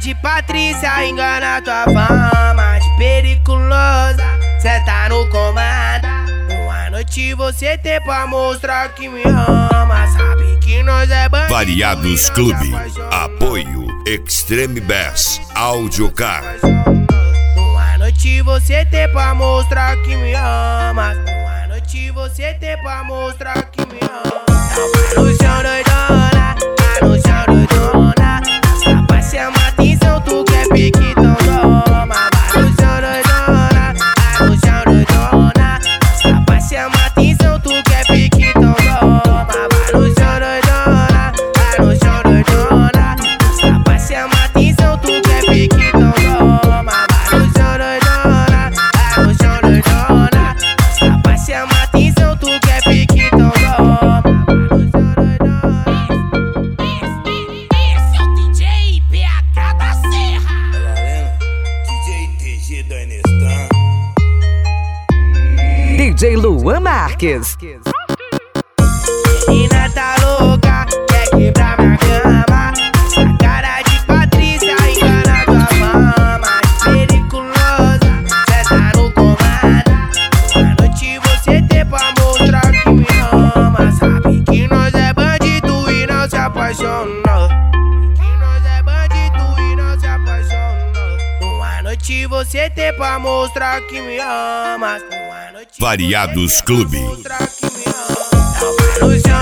de Patrícia engana tua fama de periculosa, cê tá no comando. Uma noite você tem pra mostrar que me ama. Sabe que nós é bandido. Variados Clube. Apoio Extreme Bass Audiocar. Uma noite você tem pra mostrar que me ama. Uma noite você tem pra mostrar que me ama. Tá no chão doidona, tá no chão doidona. Sapa chama atenção, tu quer pique, então toma. Vai no chão doidona, tá no chão doidona. Sapa chama atenção, tu quer pique, então toma. Vai no chão doidona, tá no chão doidona. Sapa chama atenção, tu quer pique, então toma. Vai no chão doidona, tá no chão doidona. Sapa chama atenção, tu quer pique, então toma. DJ Luan Marques. Menina tá louca, quer quebrar minha cama. Essa cara de Patrícia engana tua fama de periculosa, cê tá no comando. Uma noite você tem pra mostrar que me ama. Sabe que nós é bandido e não se apaixona. Que nós é bandido e não se apaixona. Uma noite você tem pra mostrar que me ama. Variados Clube. No chão